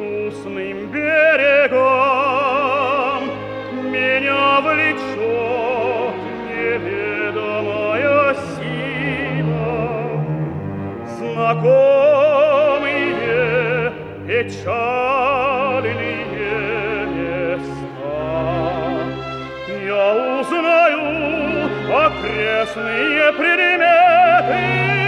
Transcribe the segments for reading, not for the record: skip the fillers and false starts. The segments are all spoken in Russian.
грустным берегам меня влечет неведомая сила. Знакомые печальные места я узнаю, окрестные предметы.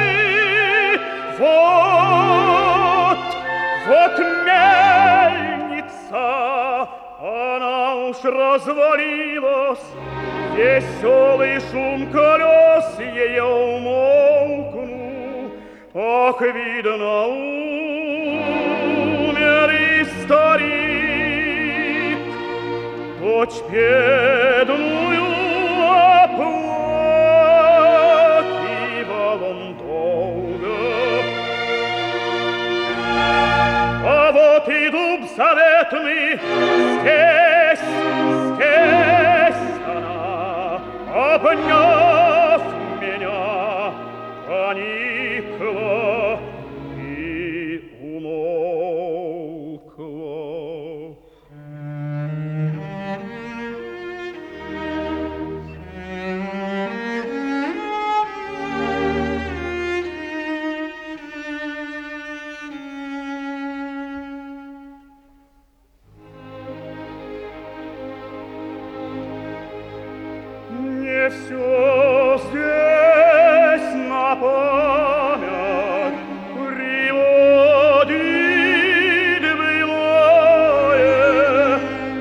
Вот мельница, она уж развалилась, веселый шум колес ее умолкнул. Ах, видно, умер и старик, дочь бедную оплакивал он долго. А вот и дуб заветный, здесь она, обняв меня, поникла и умолкла. Не все здесь на память приводит былое,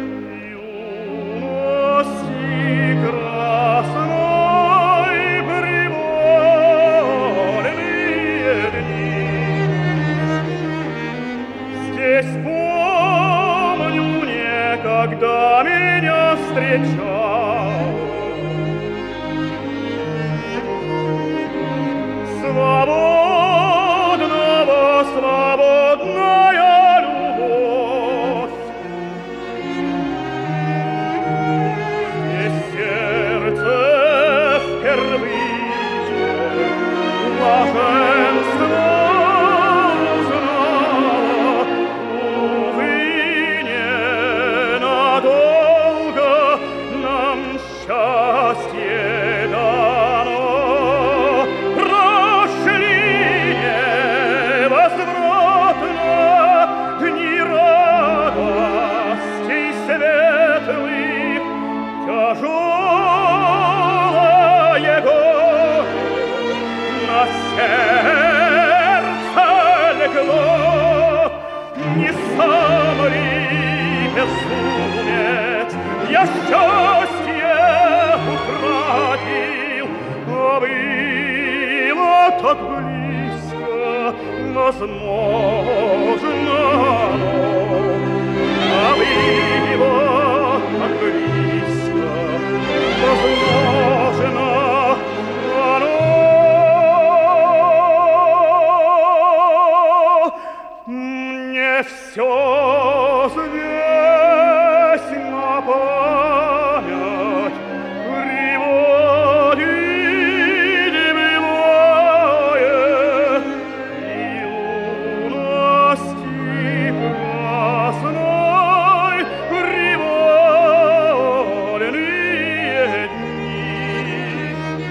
юности красной привольные дни. Здесь помню некогда меня встречал свободная любовь. Здесь сердце впервые блаженство узнало. Увы, ненадолго нам счастье дано. Тяжелое горе на сердце легло. Не сам ли безумец я счастье утратил, а было так близко, возможно, а было так близко, возможно, оно. Мне все здесь на память приводит былое, юности красной привольные дни.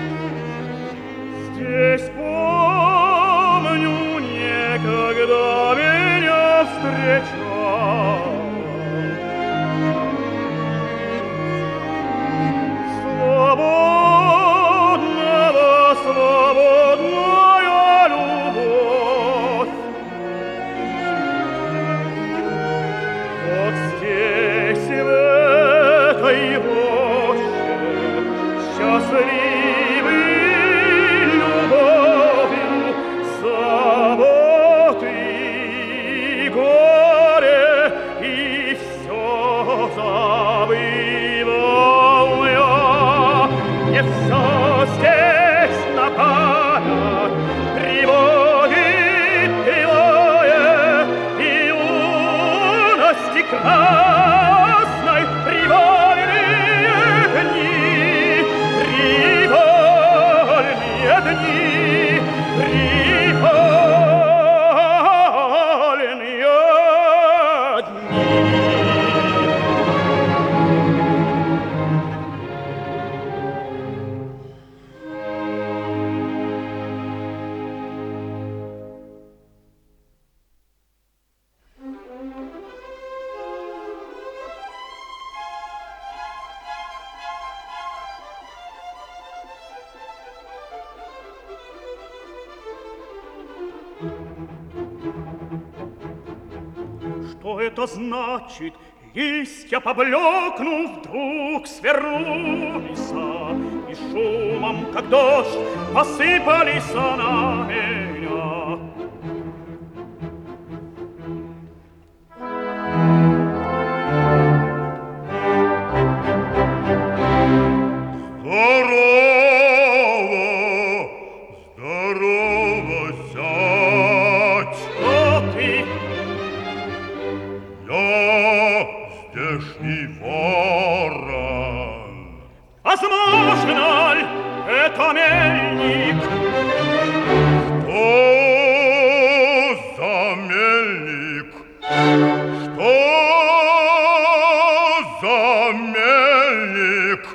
Здесь помню некогда меня встречал свободная любовь. Вот здесь, в этой роще, счастливый любовью, заботы и горе, и все забывал я. Не все здесь на память приводит былое, и юности красной привольные дни, привольные дни, привольные это значит? Листья, поблекнув, вдруг свернулись, и шумом, как дождь, посыпались на меня. Возможно ли это мельник? Что за мельник? Что за мельник?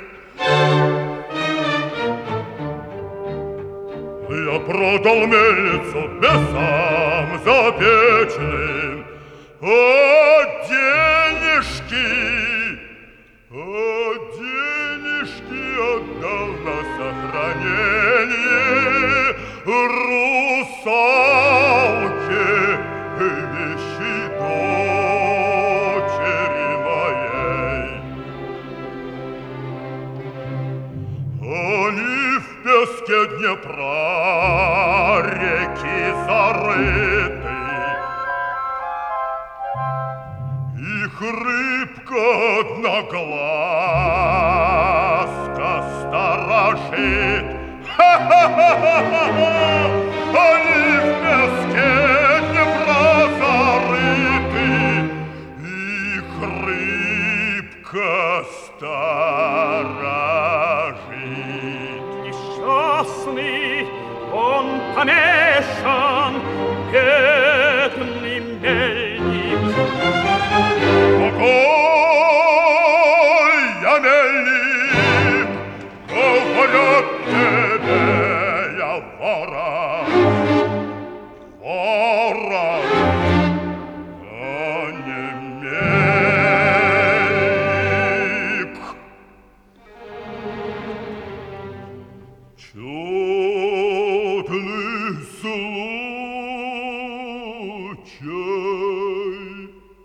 Я продал мельницу бесам запечным, а денежки отдал на сохранение русалке, вещи дочери моей. Они в песке Днепра реки зарыты, их рыбка одноглазка сторожит. Ха-ха-ха-ха-ха! Они в песке Днепра зарыты, их рыбка сторожит. Несчастный, он помешан, бедный мельник. Какой я мельник, говорят тебе, я ворон, а не мельник. Чудный случай.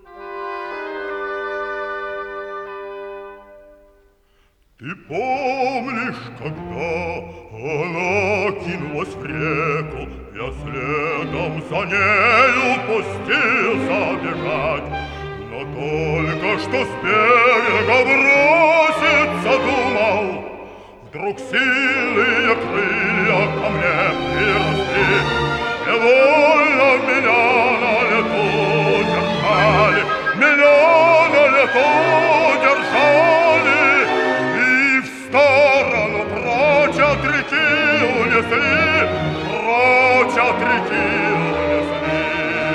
Ты помнишь, когда она кинулась в реку, я следом за нею пустился бежать, но только что с берега броситься думал, вдруг сильные крылья ко мне приросли, невольно меня на лету держали, меня на лету держали. В сторону прочь от реки унесли, прочь от реки унесли.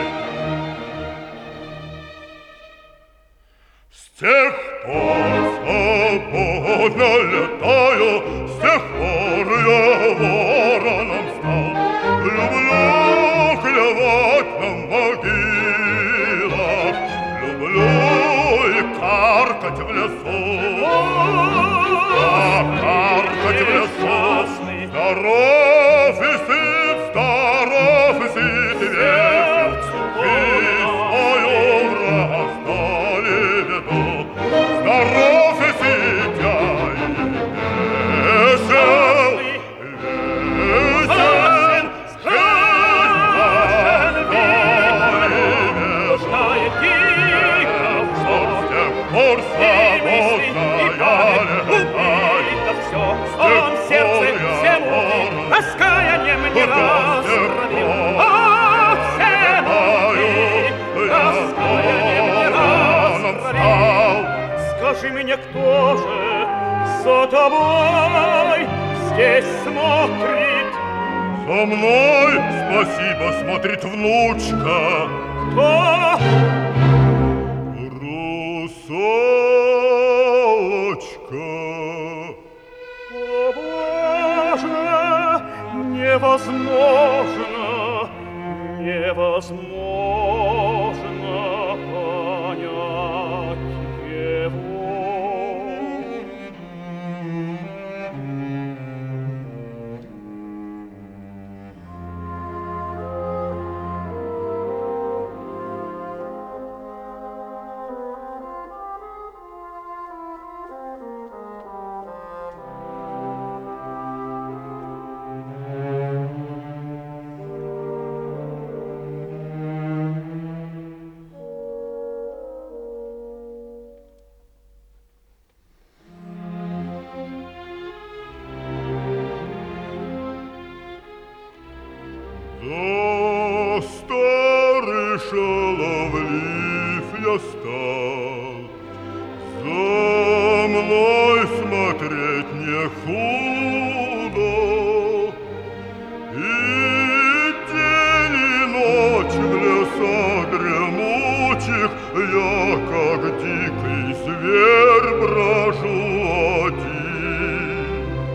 С тех пор свободно летаю, с тех пор я вороном стал. Люблю клевать на могилах, люблю и каркать в лесу. Каркать в лесу. Здоров и сыт, здоров и сыт, и весел. Жизнь мою раздали беду. Здоров и сыт я и весел. Весел. Жизнь раздали беду. С тех пор свободная летаю. Он сердце все муки раскаянием не расстроил. О, все муки раскаянием не расстроил. Скажи мне, кто же за тобой здесь смотрит? За мной, спасибо, смотрит внучка. Кто? Русалочка. Невозможно, невозможно понять его. я стал. За мной смотреть не худо, и день и ночь в лесах дремучих я, как дикий зверь, брожу один.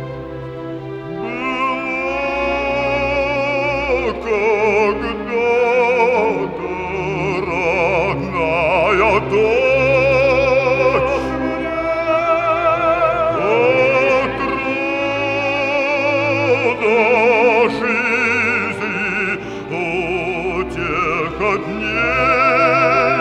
Была когда-то родная дочь, от рода жизни, утеха дней.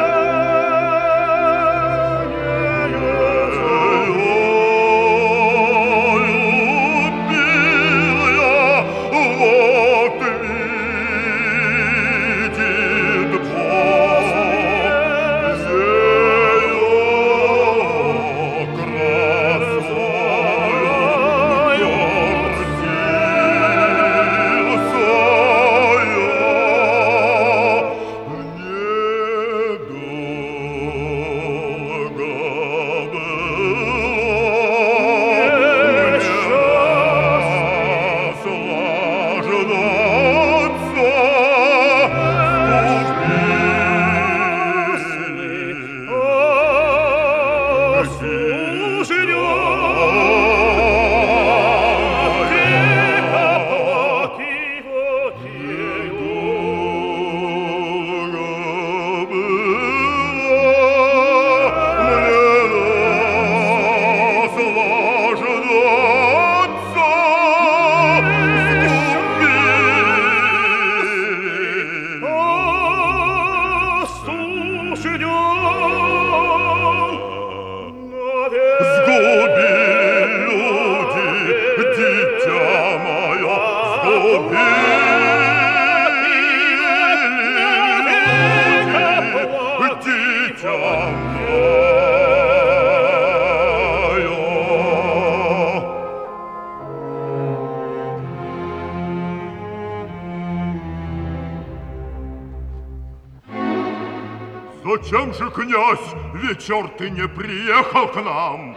Зачем же, князь, вечер ты не приехал к нам?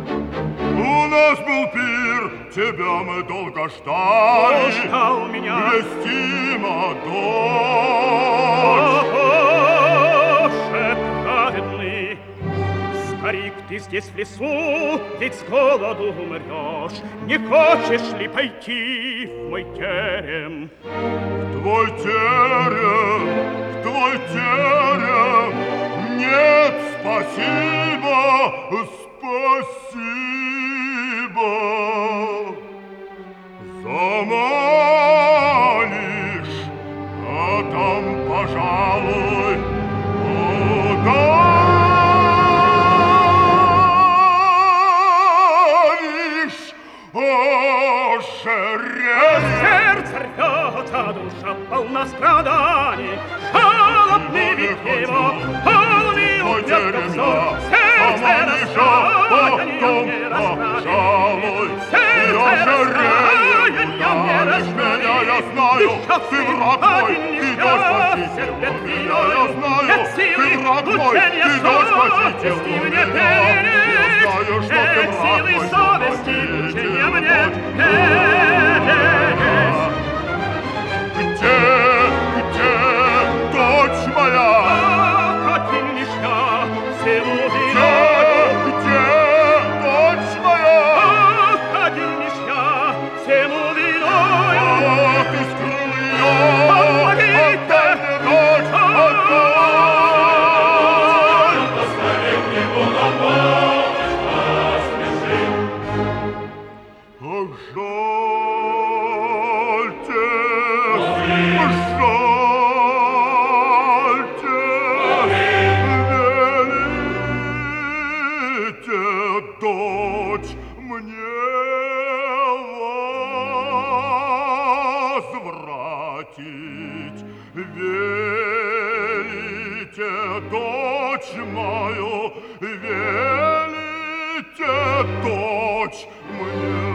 У нас был пир, тебя мы долго ждали. Ждал меня. Вестима дочь. Боже праведный, старик, ты здесь в лесу, ведь с голоду умрешь. Не хочешь ли пойти в мой терем? Твой терем, нет, спасибо, спасибо. Заманишь, а там, пожалуй, удавишь, ожерелье. Сердце рвется, душа полна страданий, жалобный вид его, полный убьет взор. Сердце раскаяния мне расправит, сердце раскаяния мне расправит. Я знаю, ты враг мой, ты дочь спаситель. Я знаю, ты враг мой, ты дочь спаситель. Я знаю, что ты враг мой, совести мучения мне. Где дочь моя? Один лишь я всему Где дочь моя? один лишь я всему виною. Ты скрыл ее, Помогите! отдай мне дочь, отдай! Ах, жальте, велите, дочь, мне возвратить. Велите, дочь мою, велите, дочь, мне